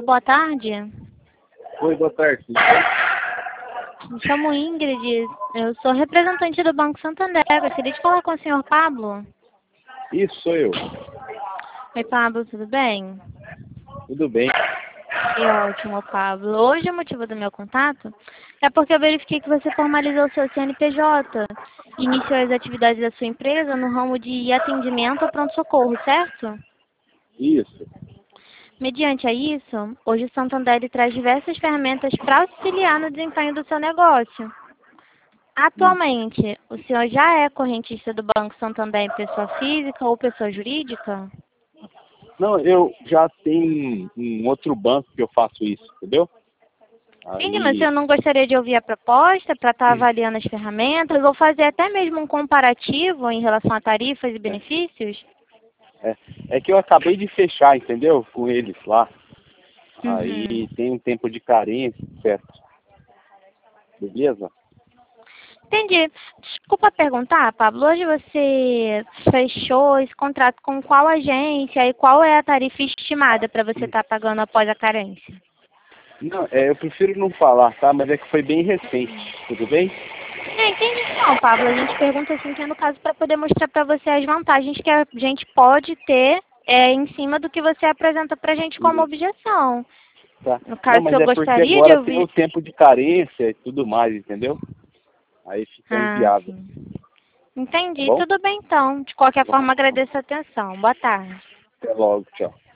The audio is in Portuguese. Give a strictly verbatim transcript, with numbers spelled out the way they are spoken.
Alô, boa tarde. Oi, boa tarde. Me chamo Ingrid, eu sou representante do Banco Santander. Gostaria de falar com o senhor Pablo. Isso, sou eu. Oi, Pablo, tudo bem? Tudo bem. Que ótimo, Pablo. Hoje o motivo do meu contato é porque eu verifiquei que você formalizou o seu C N P J e iniciou as atividades da sua empresa no ramo de atendimento ao pronto-socorro, certo? Isso. Mediante a isso, hoje o Santander ele traz diversas ferramentas para auxiliar no desempenho do seu negócio. Hum. Atualmente, o senhor já é correntista do Banco Santander em pessoa física ou pessoa jurídica? Não, eu já tenho um outro banco que eu faço isso, entendeu? Sim, mas eu Aí, não gostaria de ouvir a proposta para estar avaliando as ferramentas ou fazer até mesmo um comparativo em relação a tarifas e benefícios? é, é que eu acabei de fechar, entendeu? Com eles lá. Uhum. Aí tem um tempo de carência, certo? Beleza? Entendi. Desculpa perguntar, Pablo, hoje você fechou esse contrato com qual agência e qual é a tarifa estimada para você estar pagando após a carência? Não, é, eu prefiro não falar, tá? Mas é que foi bem recente, tudo bem? É, entendi não, Pablo. A gente pergunta assim que é no caso para poder mostrar para você as vantagens que a gente pode ter é, em cima do que você apresenta para a gente como Isso, objeção. tá? No Não, caso, se mas eu é porque gostaria de agora tem ouvir... o tempo de carência e tudo mais, entendeu? Aí fica Ah, inviável, sim. tá Entendi. bom? Tudo bem então. De qualquer Tá bom. forma, agradeço a atenção. Boa tarde. Até logo, tchau.